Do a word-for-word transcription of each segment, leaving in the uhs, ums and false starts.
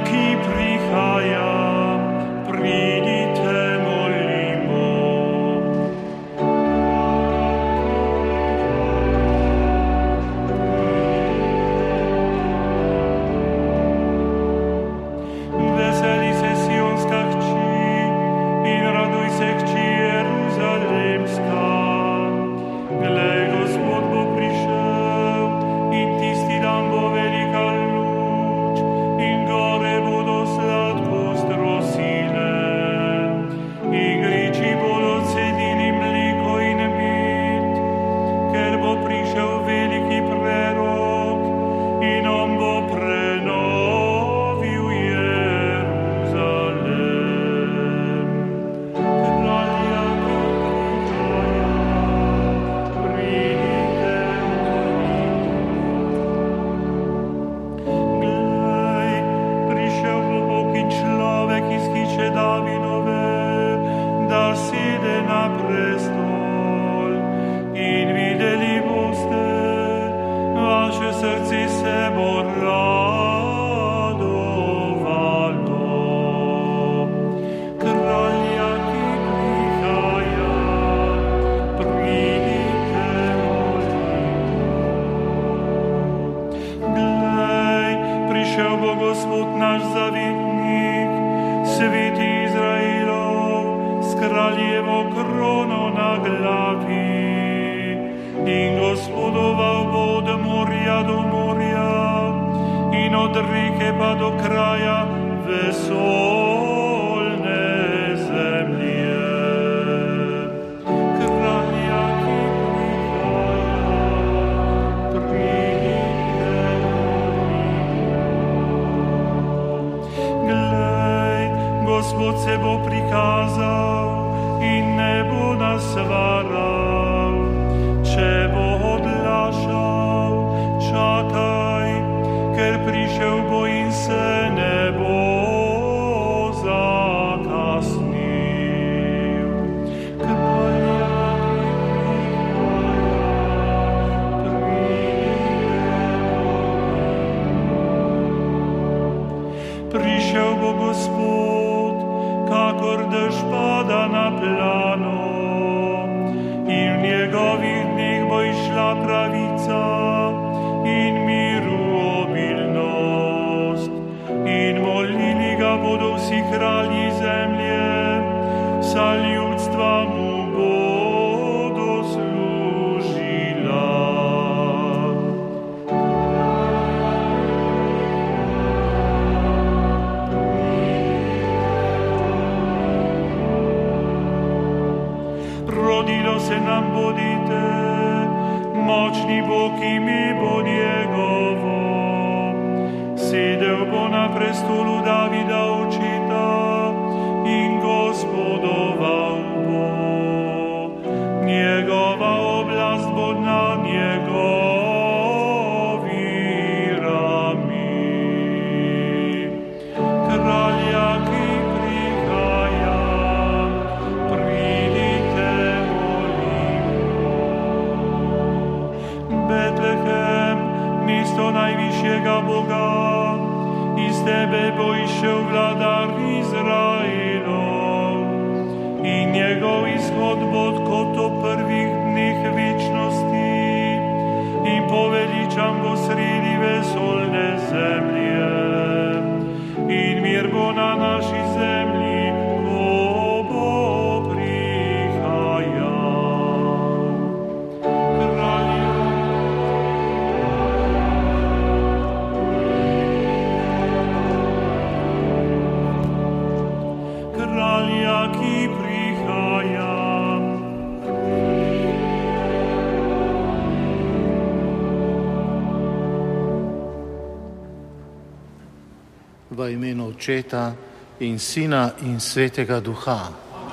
V imenu Očeta in Sina in Svetega Duha.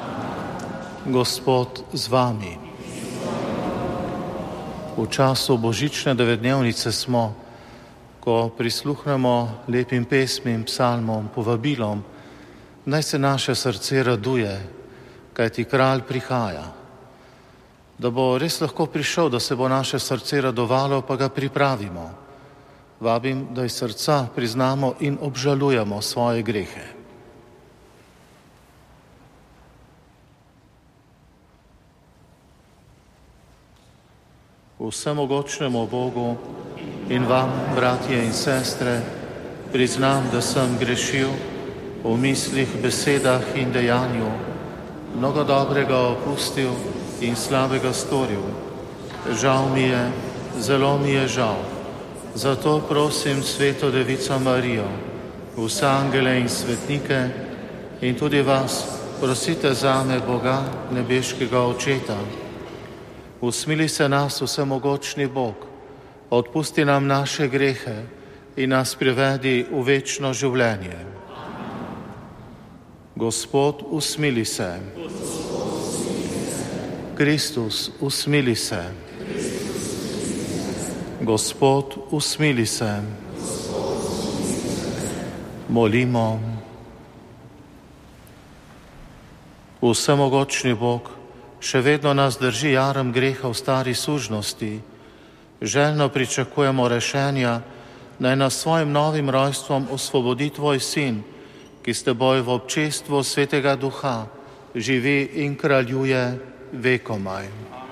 Gospod z vami. V času božične devetdnevnice smo, ko prisluhnemo lepim pesmim, psalmom, povabilom, naj se naše srce raduje, kajti kralj prihaja. Da bo res lahko prišel, da se bo naše srce radovalo, pa ga pripravimo. Vabim, da iz srca priznamo in obžalujemo svoje grehe. Vsemogočnemu Bogu in vam, bratje in sestre, priznam, da sem grešil v mislih, besedah in dejanju, mnogo dobrega opustil in slabega storil. Žal mi je, zelo mi je žal. Zato prosim Sveto Devico Marijo, vse angele in svetnike in tudi vas, prosite zame Boga, nebeškega Očeta. Usmili se nas, vsemogočni Bog, odpusti nam naše grehe in nas privedi v večno življenje. Gospod, usmili se. Kristus, usmili se. Gospod, usmili se. Molimo. Vsemogočni Bog, še vedno nas drži jarem greha v stari sužnosti. Željno pričakujemo rešenja, naj nas svojim novim rojstvom osvobodi tvoj sin, ki s teboj v občestvu Svetega Duha živi in kraljuje vekomaj.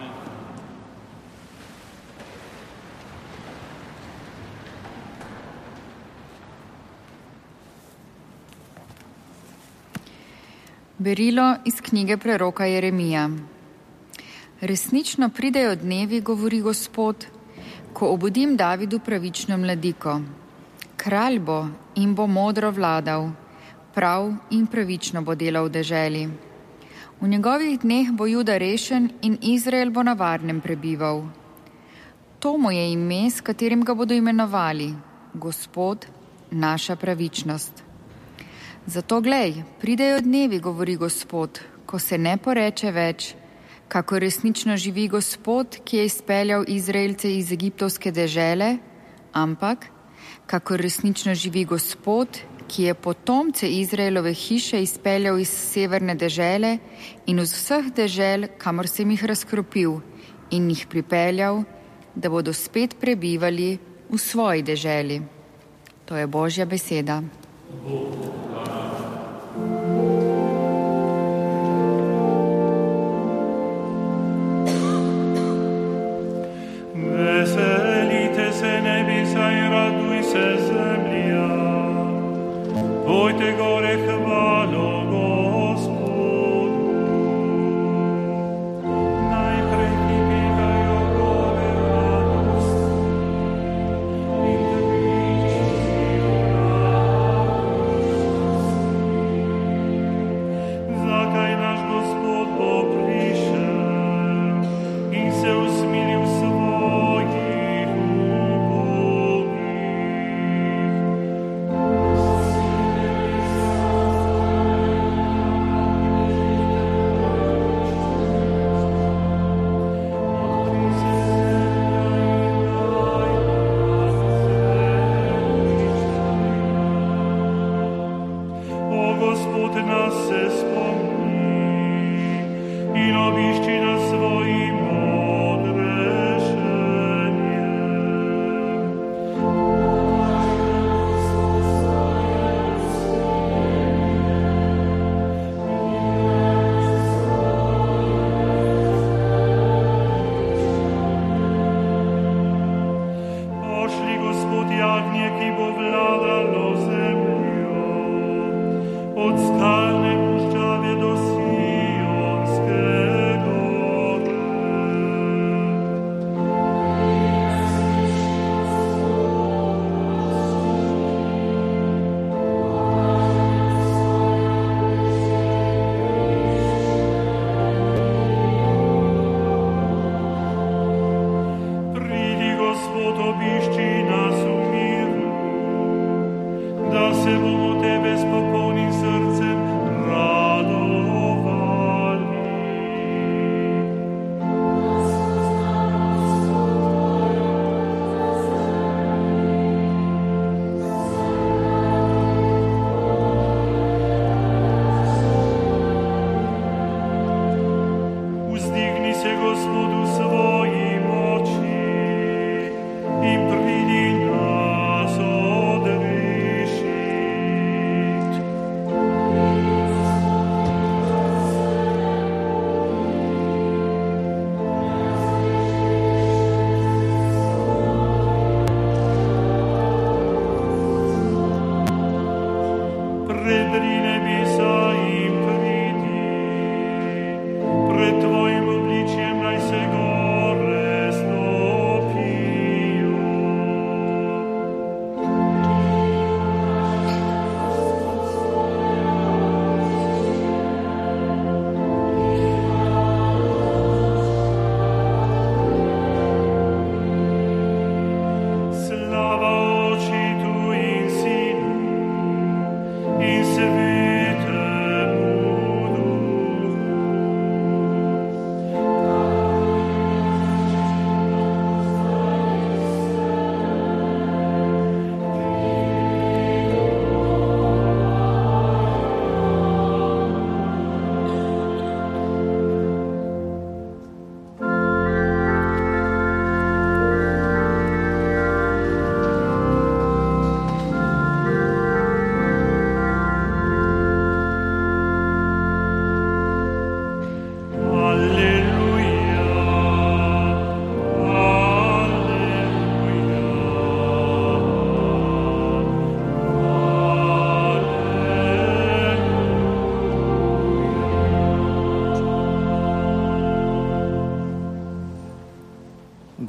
Berilo iz knjige preroka Jeremija. Resnično pridejo dnevi, govori Gospod, ko obudim Davidu pravično mladiko. Kralj bo in bo modro vladal, prav in pravično bo delal v deželi. V njegovih dneh bo Juda rešen in Izrael bo na varnem prebival. To mu je ime, s katerim ga bodo imenovali, Gospod, naša pravičnost. Zato glej, pridejo dnevi, govori Gospod, ko se ne poreče več, kako resnično živi Gospod, ki je izpeljal Izraelce iz egiptovske dežele, ampak kako resnično živi Gospod, ki je potomce Izraelove hiše izpeljal iz severne dežele in iz vseh dežel, kamor sem jih razkropil in jih pripeljal, da bodo spet prebivali v svoji deželi. To je Božja beseda. Veselite se nebesa in raduj se zemlja, pojte gore hvalo Gospodu. Najprej pripevajo gore radosti in dvičijo radosti. Zakaj naš Gospod bo prišel in se usmilil svojih ubogih. O Gospod, nas se spomni in obišči nas svojim odrešenjem. Pošli, Gospod, jagnje, ki bo vladalo zemljo, od skalne puščave do Sionske gore.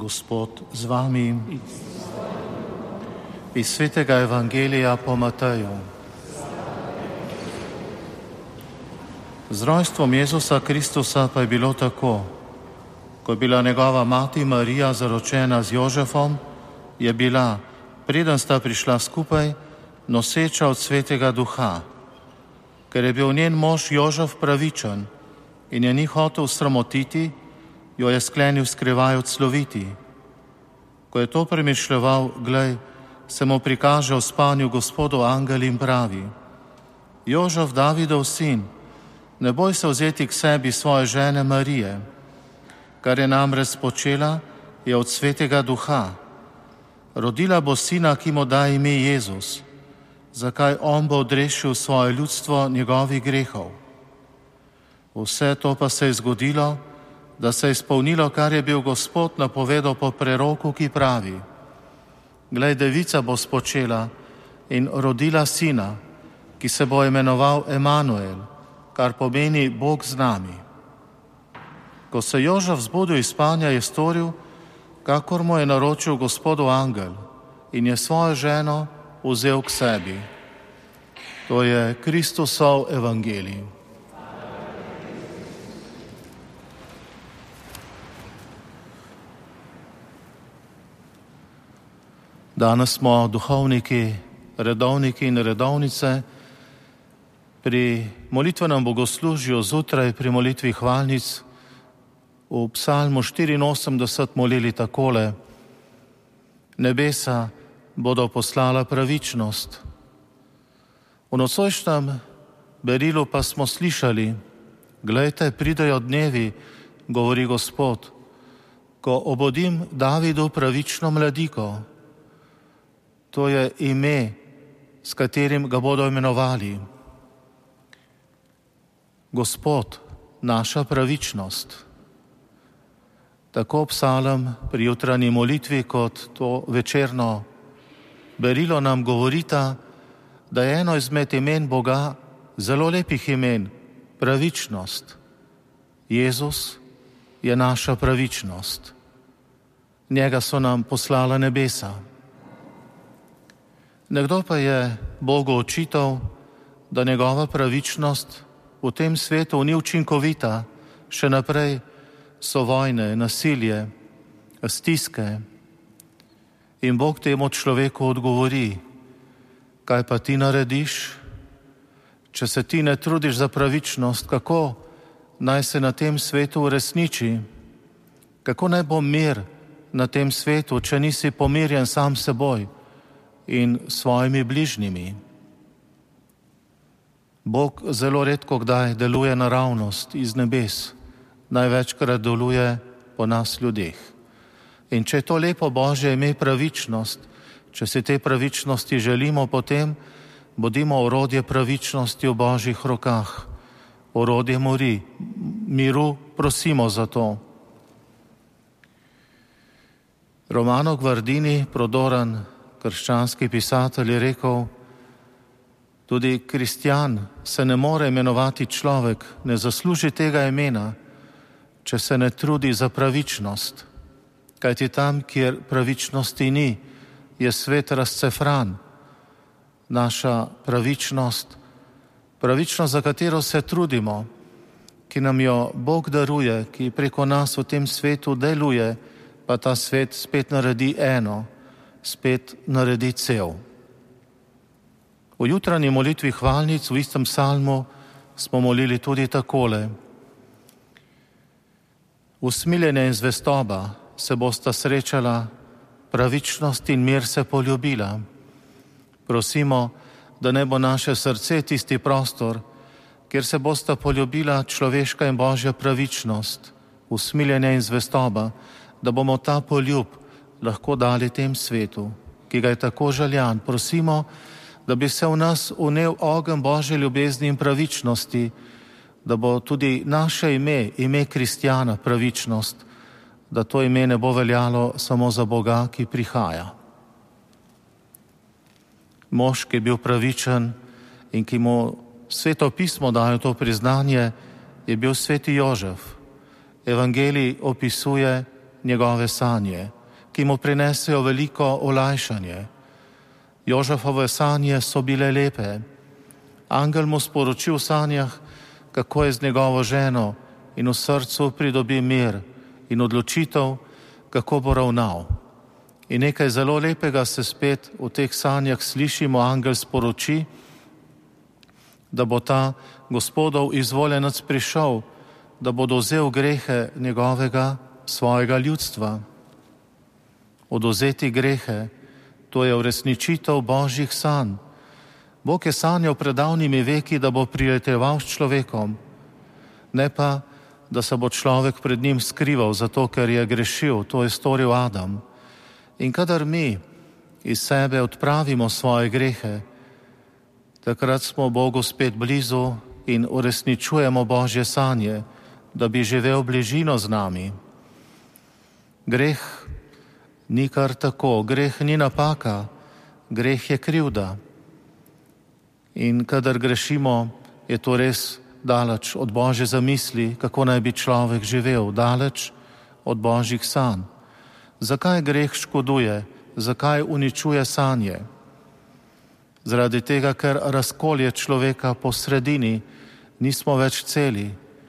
Gospod z vami. Iz svetega Evangelija po Mateju. Z rojstvom Jezusa Kristusa pa je bilo tako. Ko je bila njegova mati Marija zaročena z Jožefom, je bila, preden sta prišla skupaj, noseča od svetega duha. Ker je bil njen mož Jožef pravičen in je ni hotel sramotiti, jo je sklenil skrivaj odsloviti. Ko je to premišljeval, glej, se mu prikaže v spanju Gospodov angel in pravi: Jožef, Davidov sin, ne boj se vzeti k sebi svoje žene Marije, kar je namreč počela, je od svetega duha. Rodila bo sina, ki mu da ime Jezus, zakaj on bo odrešil svoje ljudstvo njegovih grehov. Vse to pa se je zgodilo, da se je izpolnilo, kar je bil Gospod napovedal po preroku, ki pravi: Glej, devica bo spočela in rodila sina, ki se bo imenoval Emanuel, kar pomeni Bog z nami. Ko se Jožef zbudil iz spanja, je storil, kakor mu je naročil Gospodov angel, in je svojo ženo vzel k sebi. To je Kristusov evangelij. Danes smo duhovniki, redovniki in redovnice pri molitvenem bogoslužju zjutraj pri molitvi hvalnic v psalmu štiriinosemdeset molili takole: Nebesa bodo poslala pravičnost. V nocojšnjem berilu pa smo slišali: Glejte, pridejo dnevi, govori Gospod, ko obodim Davidu pravično mladiko. To je ime, s katerim ga bodo imenovali. Gospod, naša pravičnost. Tako psalm pri jutranji molitvi kot to večerno berilo nam govorita, da je eno izmed imen Boga, zelo lepih imen, pravičnost. Jezus je naša pravičnost. Njega so nam poslala nebesa. Nekdo pa je Bogu očital, da njegova pravičnost v tem svetu ni učinkovita, še naprej so vojne, nasilje, stiske. In Bog temu človeku odgovori: kaj pa ti narediš? Če se ti ne trudiš za pravičnost, kako naj se na tem svetu uresniči? Kako naj bo mir na tem svetu, če nisi pomirjen sam seboj in svojimi bližnjimi? Bog zelo redko kdaj deluje naravnost iz nebes, največkrat deluje po nas ljudeh. In če je to lepo Božje ime pravičnost, če si te pravičnosti želimo, potem bodimo orodje pravičnosti v Božjih rokah, orodje mori, miru prosimo za to. Romano Guardini, prodoren krščanski pisatelj, je rekel: tudi kristjan se ne more imenovati človek, ne zasluži tega imena, če se ne trudi za pravičnost. Kajti tam, kjer pravičnosti ni, je svet razcefran. Naša pravičnost, pravičnost, za katero se trudimo, ki nam jo Bog daruje, ki preko nas v tem svetu deluje, pa ta svet spet naredi eno, spet naredi cel. V jutranji molitvi hvalnic v istem psalmu smo molili tudi takole: usmiljenje in zvestoba se bosta srečala, pravičnost in mir se poljubila. Prosimo, da ne bo naše srce tisti prostor, kjer se bosta poljubila človeška in Božja pravičnost, usmiljenje in zvestoba, da bomo ta poljub lahko dali tem svetu, ki ga je tako željan. Prosimo, da bi se v nas vnel ogenj Božje ljubezni in pravičnosti, da bo tudi naše ime, ime kristjana, pravičnost, da to ime ne bo veljalo samo za Boga, ki prihaja. Mož, ki je bil pravičen in ki mu Sveto pismo daje to priznanje, je bil sveti Jožef. Evangelij opisuje njegove sanje, ki mu prinesejo veliko olajšanje. Jožefove sanje so bile lepe. Angel mu sporoči v sanjah, kako je z njegovo ženo, in v srcu pridobi mir in odločitev, kako bo ravnal. In nekaj zelo lepega se spet v teh sanjah slišimo, angel sporoči, da bo ta Gospodov izvoljenec prišel, da bo dozel grehe njegovega, svojega ljudstva. Odvzeti grehe, to je uresničitev Božjih sanj. Bog je sanjal pred davnimi veki, da bo prijateljeval s človekom, ne pa, da se bo človek pred njim skrival, zato ker je grešil, to je storil Adam. In kadar mi iz sebe odpravimo svoje grehe, takrat smo Bogu spet blizu in uresničujemo Božje sanje, da bi živel bližino z nami. Greh ni kar tako, greh ni napaka, greh je krivda. In kadar grešimo, je to res daleč od Božje zamisli, kako naj bi človek živel, daleč od Božjih sanj. Zakaj greh škoduje? Zakaj uničuje sanje? Zaradi tega, ker razkolje človeka po sredini, nismo več celi.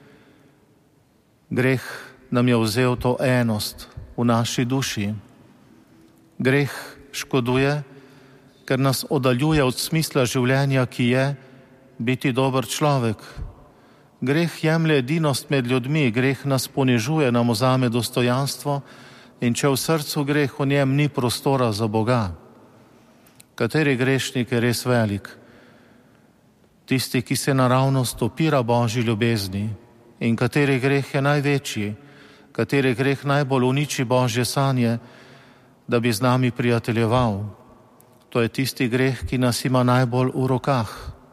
Greh nam je vzel to enost v naši duši. Greh škoduje, ker nas oddaljuje od smisla življenja, ki je biti dober človek. Greh jemlje edinost med ljudmi, greh nas ponižuje, nam vzame dostojanstvo, in če v srcu greh, v njem ni prostora za Boga. Kateri grešnik je res velik? Tisti, ki se naravnost opira Božji ljubezni. In kateri greh je največji? Kateri greh najbolj uniči Božje sanje, da bi z nami prijateljeval? To je tisti greh, ki nas ima najbolj v rokah.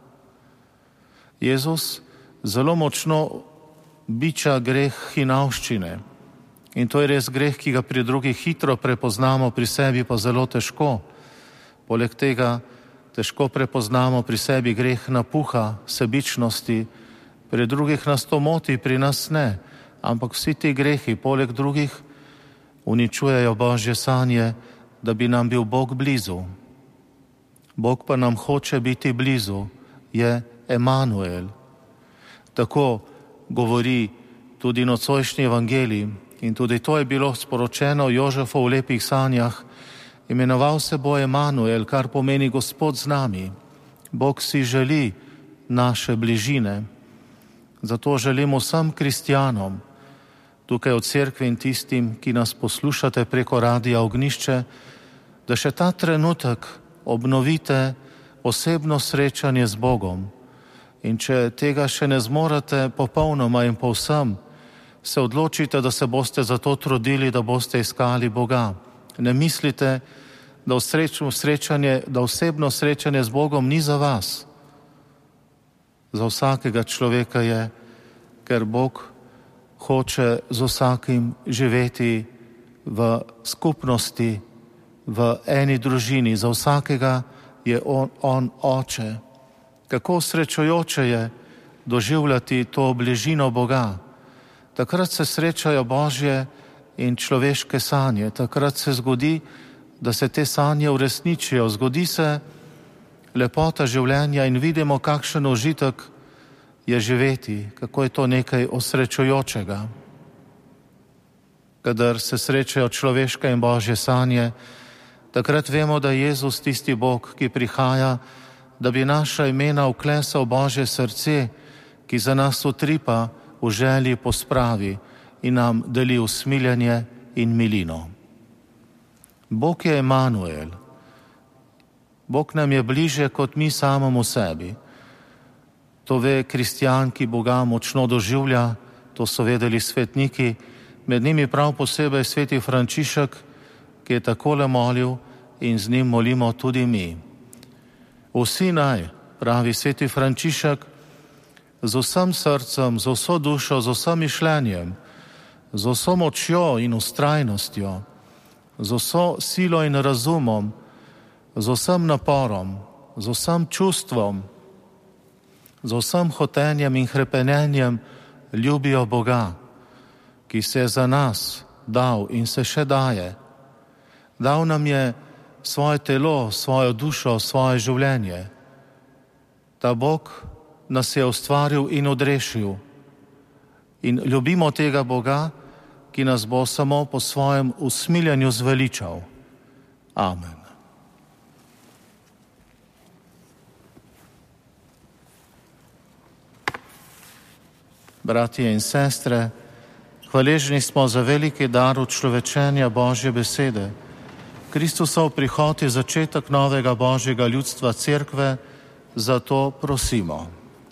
Jezus zelo močno biča greh hinavščine. In to je res greh, ki ga pri drugih hitro prepoznamo, pri sebi pa zelo težko. Poleg tega težko prepoznamo pri sebi greh napuha, sebičnosti, pri drugih nas to moti, pri nas ne. Ampak vsi ti grehi, poleg drugih, uničujejo Božje sanje, da bi nam bil Bog blizu. Bog pa nam hoče biti blizu, je Emanuel. Tako govori tudi nocojšnji evangelij in tudi to je bilo sporočeno Jožefu v lepih sanjah. Imenoval se bo Emanuel, kar pomeni Gospod z nami. Bog si želi naše bližine. Zato želim vsem kristjanom, tukaj v cerkvi in tistim, ki nas poslušate preko Radia Ognišče, da še ta trenutek obnovite osebno srečanje z Bogom. In če tega še ne zmorete popolnoma in povsem, se odločite, da se boste za to trudili, da boste iskali Boga. Ne mislite, da, srečanje, da osebno srečanje z Bogom ni za vas. Za vsakega človeka je, ker Bog hoče z vsakim živeti v skupnosti, v eni družini. Za vsakega je on, on oče. Kako srečujoče je doživljati to bližino Boga. Takrat se srečajo Božje in človeške sanje. Takrat se zgodi, da se te sanje uresničijo. Zgodi se lepota življenja in vidimo, kakšen užitek je živeti, kako je to nekaj osrečujočega. Kadar se srečajo človeške in Božje sanje, takrat vemo, da je Jezus tisti Bog, ki prihaja, da bi naša imena vklesal Božje srce, ki za nas utripa v želji po spravi in nam deli usmiljenje in milino. Bog je Emanuel. Bog nam je bliže kot mi samemu sebi. To ve kristjan, ki Boga močno doživlja, to so vedeli svetniki, med njimi prav posebej sveti Frančišek, ki je takole molil in z njim molimo tudi mi. Vsi naj, pravi sveti Frančišek, z vsem srcem, z vso dušo, z vsem mišljenjem, z vso močjo in ustrajnostjo, z vso silo in razumom, z vsem naporom, z vsem čustvom, z vsem hotenjem in hrepenenjem ljubijo Boga, ki se je za nas dal in se še daje. Dal nam je svoje telo, svojo dušo, svoje življenje. Ta Bog nas je ustvaril in odrešil. In ljubimo tega Boga, ki nas bo samo po svojem usmiljanju zveličal. Amen. Bratje in sestre, hvaležni smo za veliki dar učlovečenja Božje besede. Kristusov prihod je začetek novega Božjega ljudstva Cerkve, zato prosimo.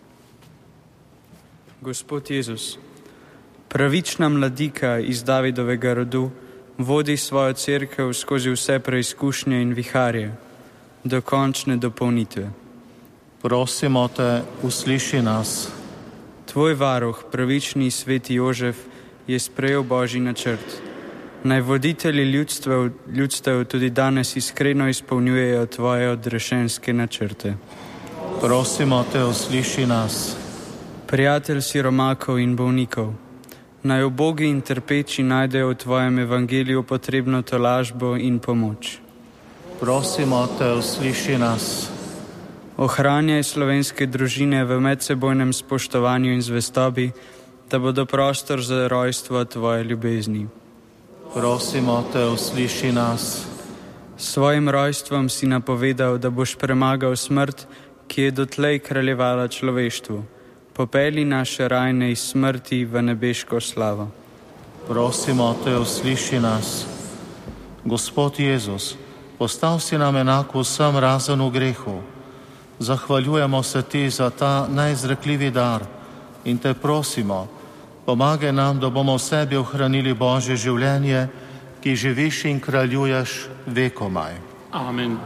Gospod Jezus, pravična mladika iz Davidovega rodu, vodi svojo cerkev skozi vse preizkušnje in viharje, do končne dopolnitve. Prosimo te, usliši nas. Tvoj varuh, pravični sveti Jožef, je sprejel Božji načrt. Naj voditelji ljudstev, ljudstev tudi danes iskreno izpolnjujejo tvoje odrešenske načrte. Prosimo te, usliši nas. Prijatelj siromakov in bolnikov, naj ubogi in trpeči najdejo v tvojem evangeliju potrebno tolažbo in pomoč. Prosimo te, usliši nas. Ohranjaj slovenske družine v medsebojnem spoštovanju in zvestobi, da bodo prostor za rojstvo tvoje ljubezni. Prosimo te, usliši nas. S svojim rojstvom si napovedal, da boš premagal smrt, ki je dotlej kraljevala človeštvu. Popelji naše rajne iz smrti v nebeško slavo. Prosimo te, usliši nas. Gospod Jezus, postal si nam enak vsem razen v grehu. Zahvaljujemo se ti za ta neizrekljivi dar in te prosimo, pomagaj nam, da bomo v sebi ohranili Božje življenje, ki živiš in kraljuješ vekomaj. Amen.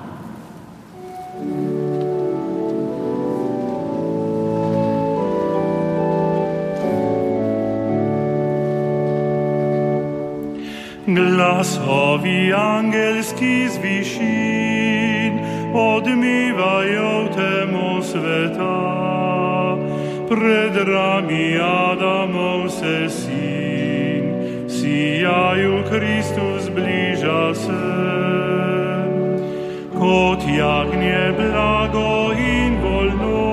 Glasovi angelski z višin odmevajo v temo sveta, pred rami Adamov se sin, sijaju Kristus bliža se. Kot jagnje blago in voljno,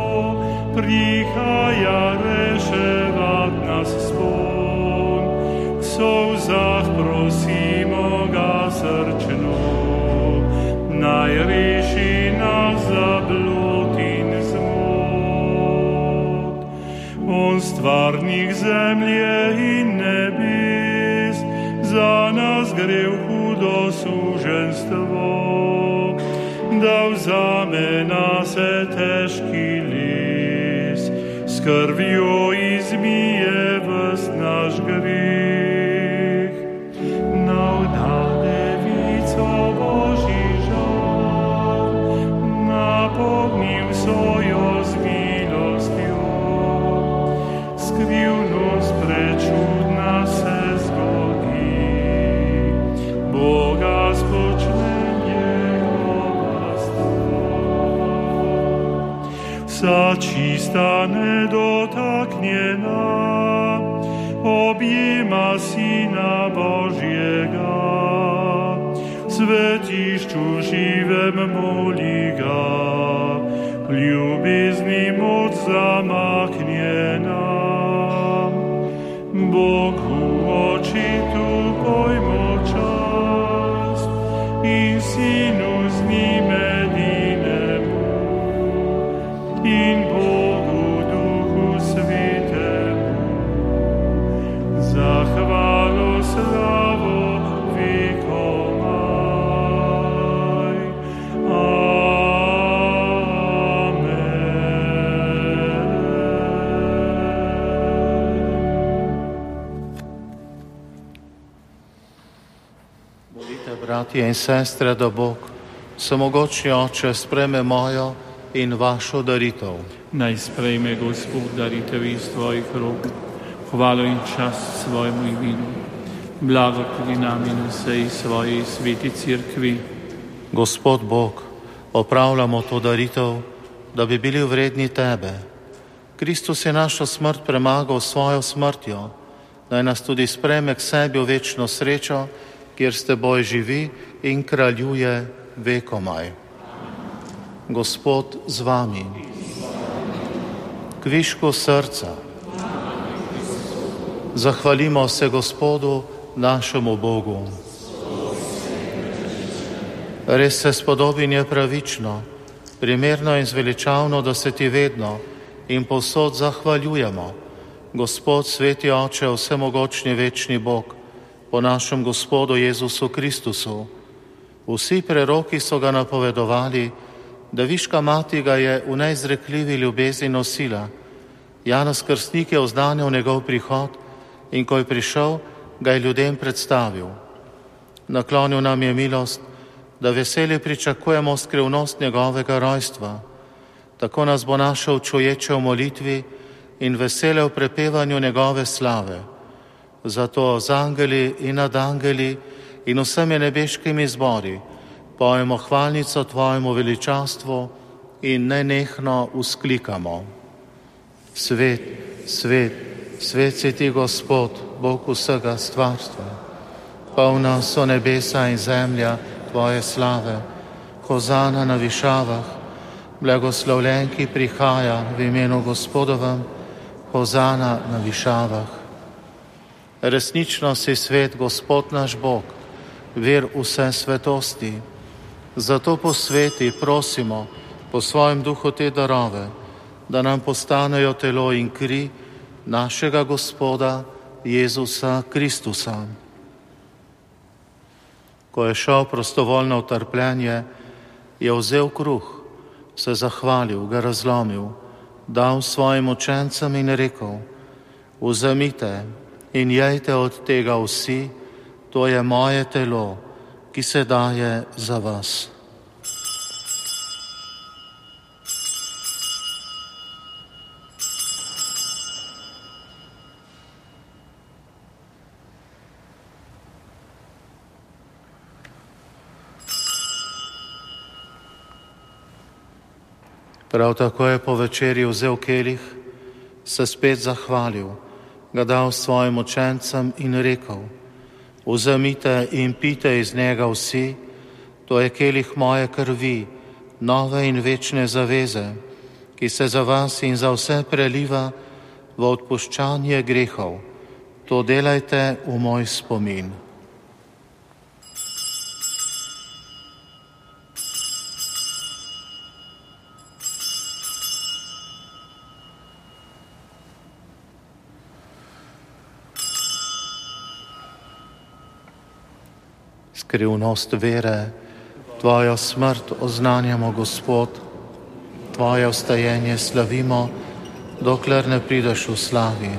prihaja reševat nas spon, v solzah prosimo ga srčno, naj reši nas za blud in zmot. On stvarnik zemlje in nebes, za nas gre v hudo suženstvo, da vzame na se težki les, s krvjo izmije ves naš greh. Navda devico Božji žal, napognil svojo z milostjo, skrivnost prečudna se zgodi, Boga spočne njegova stvar. Vsa čista nedotaknjena objema Sina Božjega, svetišču živem moli ga, ljubezni moč zamaknjena. Bogu očitu pojmo čast in Sinu z njim edinemu in Bogu Duhu Svetemu za hvalo slavo vekomaj. Bratje in sestre, da Bog, vsemogočni Oče, sprejme mojo in vašo daritev. Naj sprejme Gospod daritev iz tvojih rok, hvalo in čast svojemu imenu, blago tudi nam in vsej svoji sveti cerkvi. Gospod Bog, opravljamo to daritev, da bi bili vredni tebe. Kristus je našo smrt premagal svojo smrtjo, Naj nas tudi sprejme k sebi v večno srečo, kjer s teboj živi in kraljuje vekomaj. Gospod z vami. Kvišku srca. Zahvalimo se Gospodu, našemu Bogu. Res se spodobi in je pravično, primerno in zveličavno, da se ti vedno in povsod zahvaljujemo, Gospod, sveti Oče, vsemogočni večni Bog, po našem Gospodu Jezusu Kristusu. Vsi preroki so ga napovedovali, da viška mati ga je v neizrekljivi ljubezni nosila. Janez Krstnik je oznanil njegov prihod in ko je prišel, ga je ljudem predstavil. Naklonil nam je milost, da veselje pričakujemo skrivnost njegovega rojstva. Tako nas bo našel čuječe v molitvi in vesele v prepevanju njegove slave. Zato z angeli in nad angeli in vsemi nebeškimi zbori pojemo hvalnico tvojemu veličastvu in nenehno vzklikamo. Svet, svet, svet si ti, Gospod, Bog vsega stvarstva. Polna so nebesa in zemlja tvoje slave. Hozana na višavah, blagoslovljen, ki prihaja v imenu Gospodovem. Hozana na višavah. Resnično si svet, Gospod naš Bog, vir vse svetosti. Zato posveti, prosimo, po svojem duhu te darove, da nam postanejo telo in kri našega Gospoda Jezusa Kristusa. Ko je šel prostovoljno v trpljenje, je vzel kruh, se zahvalil, ga razlomil, dal svojim učencem in rekel: vzemite in jejte od tega vsi, to je moje telo, ki se daje za vas. Prav tako je po večerji vzel kelih, se spet zahvalil, ga dal svojim učencem in rekel: vzemite in pite iz njega vsi, to je kelih moje krvi, nove in večne zaveze, ki se za vas in za vse preliva v odpuščanje grehov. To delajte v moj spomin. Skrivnost vere, tvojo smrt oznanjamo, Gospod, tvoje vstajenje slavimo, dokler ne prideš v slavi.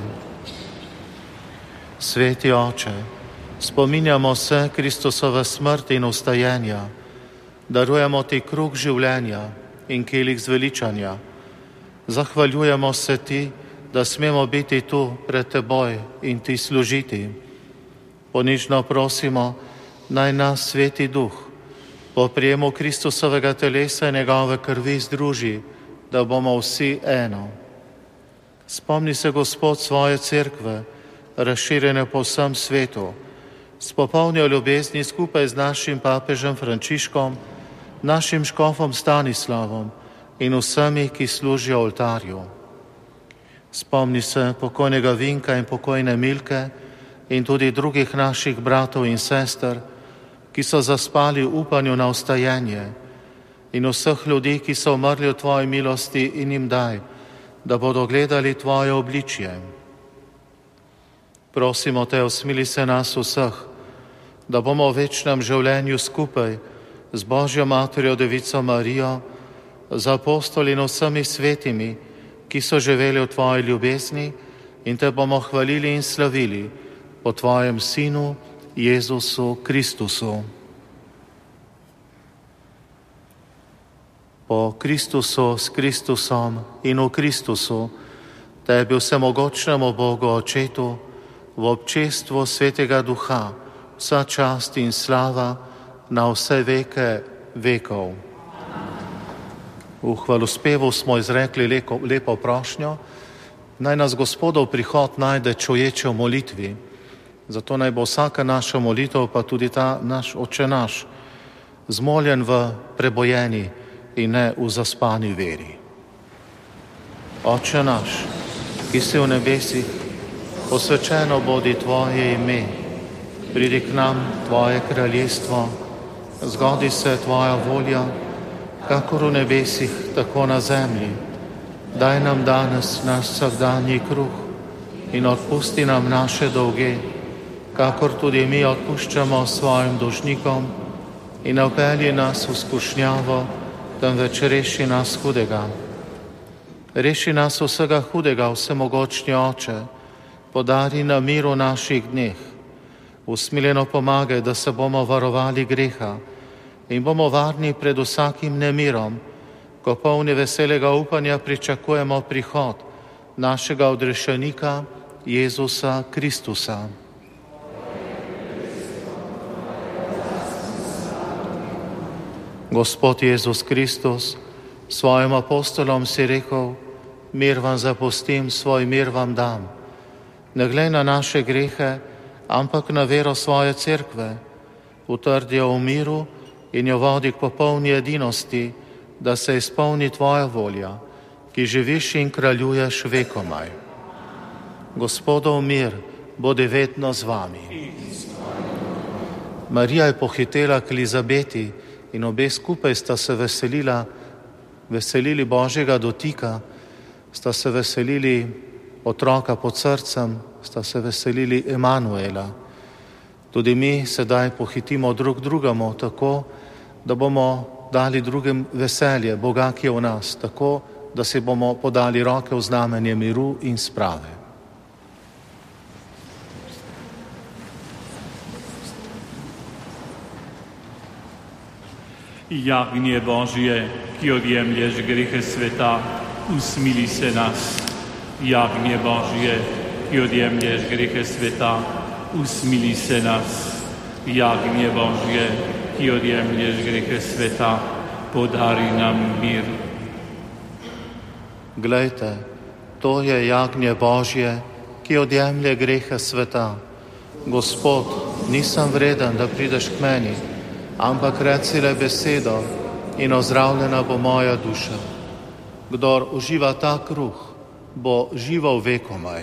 Sveti Oče, spominjamo se Kristusove smrti in vstajenja, darujemo ti kruh življenja in kelih zveličanja. Zahvaljujemo se ti, da smemo biti tu pred teboj in ti služiti. Ponižno prosimo, naj nas Sveti Duh po prijemu Kristusovega telesa in njegove krvi združi, da bomo vsi eno. Spomni se, Gospod, svoje cerkve, razširjene po vsem svetu, s popolnjo ljubezni skupaj z našim papežem Frančiškom, našim škofom Stanislavom in vsemi, ki služijo oltarju. Spomni se pokojnega Vinka in pokojne Milke in tudi drugih naših bratov in sester, ki so zaspali v upanju na vstajenje, in vseh ljudi, ki so umrli v tvoji milosti, in jim daj, da bodo gledali tvoje obličje. Prosimo te, usmili se nas vseh, da bomo v večnem življenju skupaj z Božjo Materjo Devico Marijo, z apostoli in vsemi svetimi, ki so živeli v tvoji ljubezni, in te bomo hvalili in slavili po tvojem Sinu Jezusu Kristusu. Po Kristusu, s Kristusom in v Kristusu, tebi vsemogočnemu Bogu Očetu, v občestvu Svetega Duha, vsa čast in slava na vse veke vekov. V hvalospevu smo izrekli lepo, lepo prošnjo, Naj nas Gospodov prihod najde čuječe v molitvi, zato naj bo vsaka naša molitev, pa tudi ta naš Oče naš, zmoljen v prebojeni in ne v zaspani veri. Oče naš, ki si v nebesih, posvečeno bodi Tvoje ime, pridi k nam Tvoje kraljestvo, zgodi se Tvoja volja, kakor v nebesih, tako na zemlji. Daj nam danes naš vsakdanji kruh in odpusti nam naše dolge, kakor tudi mi odpuščamo svojim dolžnikom, in ne vpelji nas v skušnjavo, temveč reši nas hudega. Reši nas vsega hudega, vsemogočni Oče, podari nam mir v naših dneh, usmiljeno pomagaj, da se bomo varovali greha in bomo varni pred vsakim nemirom, ko polni veselega upanja pričakujemo prihod našega odrešenika Jezusa Kristusa. Gospod Jezus Kristus, svojim apostolom si rekel, mir vam zapustim, svoj mir vam dam. Ne glej na naše grehe, ampak na vero svoje cerkve, utrdi jo v miru in jo vodi k popolni edinosti, da se izpolni Tvoja volja, ki živiš in kraljuješ vekomaj. Gospodov mir bodi vedno z vami. Marija je pohitela k Elizabeti in obe skupaj sta se veselila, veselili Božjega dotika, sta se veselili otroka pod srcem, sta se veselili Emanuela. Tudi mi sedaj pohitimo drug drugemu tako, da bomo dali drugim veselje Boga, ki je v nas, tako, da si bomo podali roke v znamenje miru in sprave. Jagnje Božje, ki odjemlješ grehe sveta, usmili se nas. Jagnje Božje, ki odjemlješ grehe sveta, usmili se nas. Jagnje Božje, ki odjemlješ grehe sveta, podari nam mir. Glejte, to je jagnje Božje, ki odjemlje grehe sveta. Gospod, nisem vreden, da prideš k meni, ampak reci le besedo in ozdravljena bo moja duša. Kdor uživa ta kruh, bo živel vekomaj.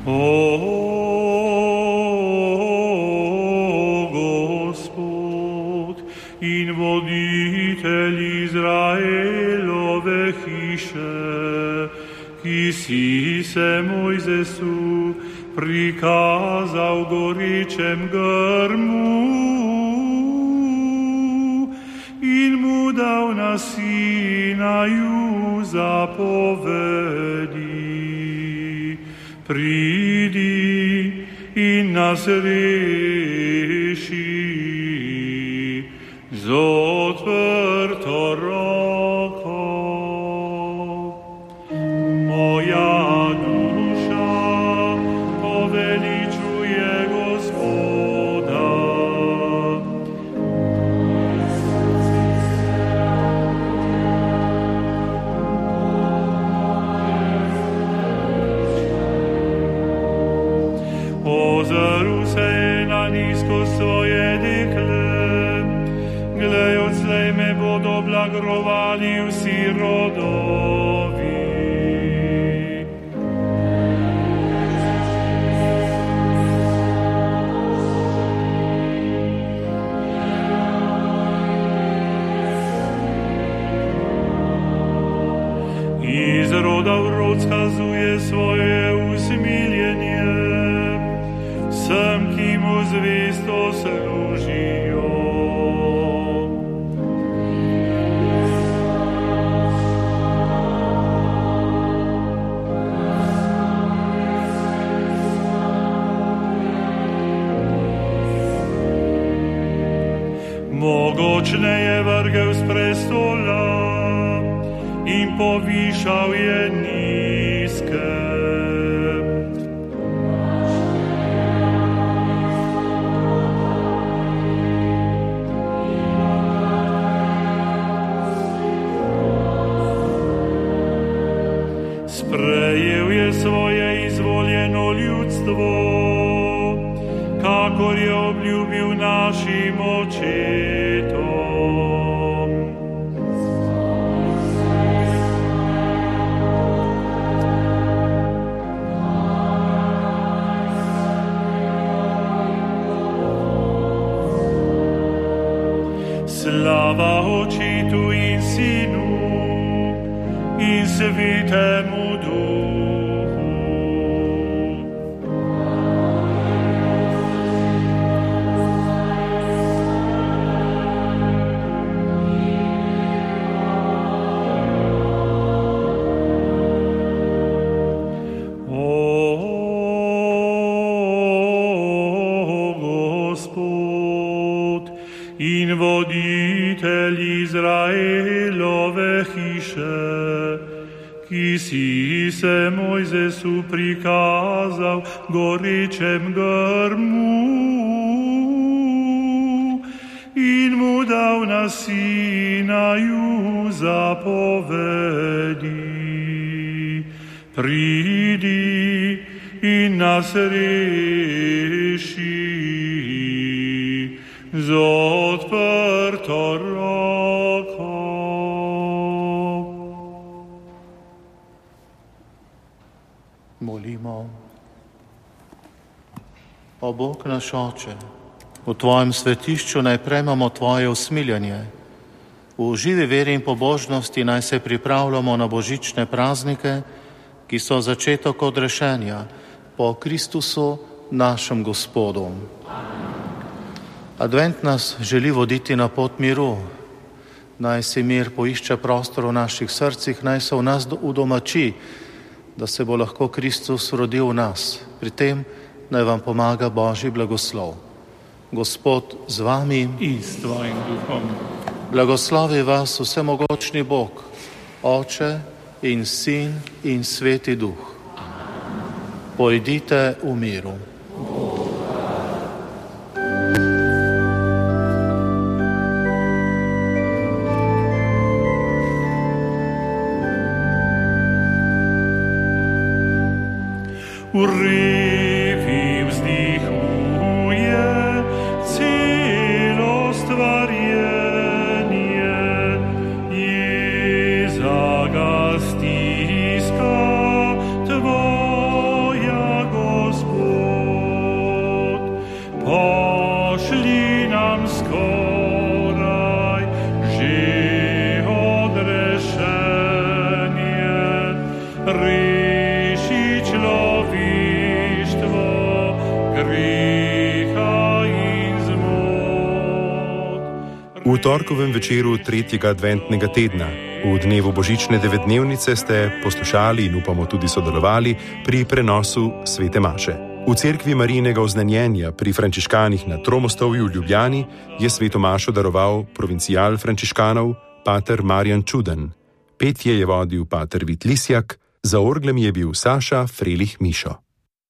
O Gospod in voditelj Izraelove hiše, ki si se Mojzesu prikazal goričem grmu in mu dal na Sinaju zapovedi. Pridi in nas reši z odprto roko. Moja duša poveličuje Gospoda. Ozrl se je na nizko svoje dekle, glej, odslej me bodo blagrovali vsi rodovi. Iz roda v rod skazuje svoje usmiljenje vsem, ki mu zvesto služijo. Mogočne je vrgel s prestola in povišal je nizke. Sprejel je svoje izvoljeno ljudstvo, kakor je obljubil našim očetom. Slava Očetu in Sinu in Svetemu Duhu. O Gospod in voditelj Izraelove hiše, ki si se Mojzesu prikazal gorečem grmu in mu dal na Sinaju zapovedi. Pridi in nas reši z odprto roko. Molimo. O Bog naš Oče, v Tvojem svetišču naj prejmemo Tvoje usmiljanje. V živi veri in pobožnosti naj se pripravljamo na božične praznike, ki so začetek odrešenja po Kristusu našem Gospodu. Advent nas želi voditi na pot miru. Naj si mir poišče prostor v naših srcih, naj se v nas udomači, da se bo lahko Kristus rodil v nas. Pri tem naj vam pomaga Božji blagoslov. Gospod z vami in s tvojim duhom. Blagoslovi vas vsemogočni Bog, Oče in Sin in Sveti Duh. Pojdite v miru. Urevi vzdihuje celo stvarjenje, Jeza ga stiska tvoja gora. V torkovem večeru tretjega adventnega tedna, v dnevu božične devetdnevnice, ste poslušali in upamo tudi sodelovali pri prenosu svete maše. V cerkvi Marijinega oznanjenja pri frančiškanih na Tromostovju v Ljubljani je sveto mašo daroval provincijal frančiškanov pater Marjan Čuden. Petje je vodil pater Vid Lisjak, za orglem je bil Saša Frelih Mišo.